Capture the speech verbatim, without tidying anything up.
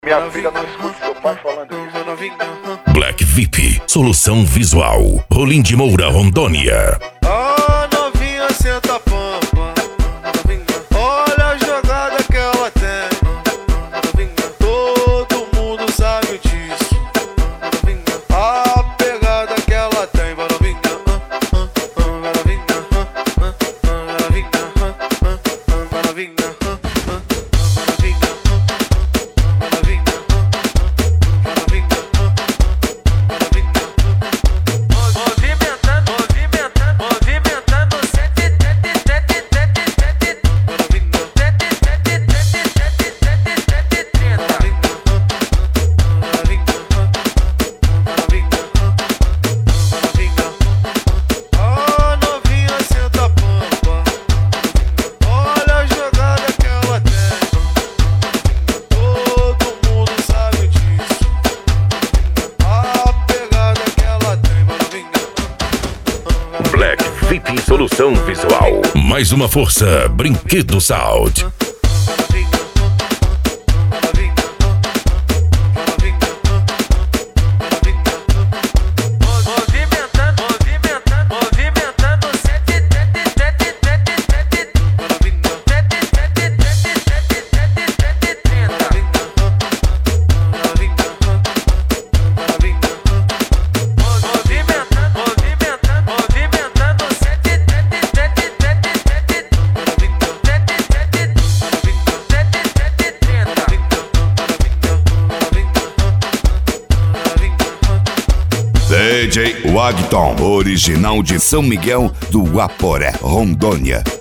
Minha filha não escute seu pai falando isso. Black V I P, solução visual. Rolim de Moura, Rondônia. Ah, novinha, senta a pampa. Olha a jogada que ela tem. Todo mundo sabe disso. A pegada que ela tem. Vai novinha, vai novinha, vai novinha, vai novinha. Black V I P, solução visual. Mais uma força, Brinquedo Sound. D J Wagton, original de São Miguel do Aporé, Rondônia.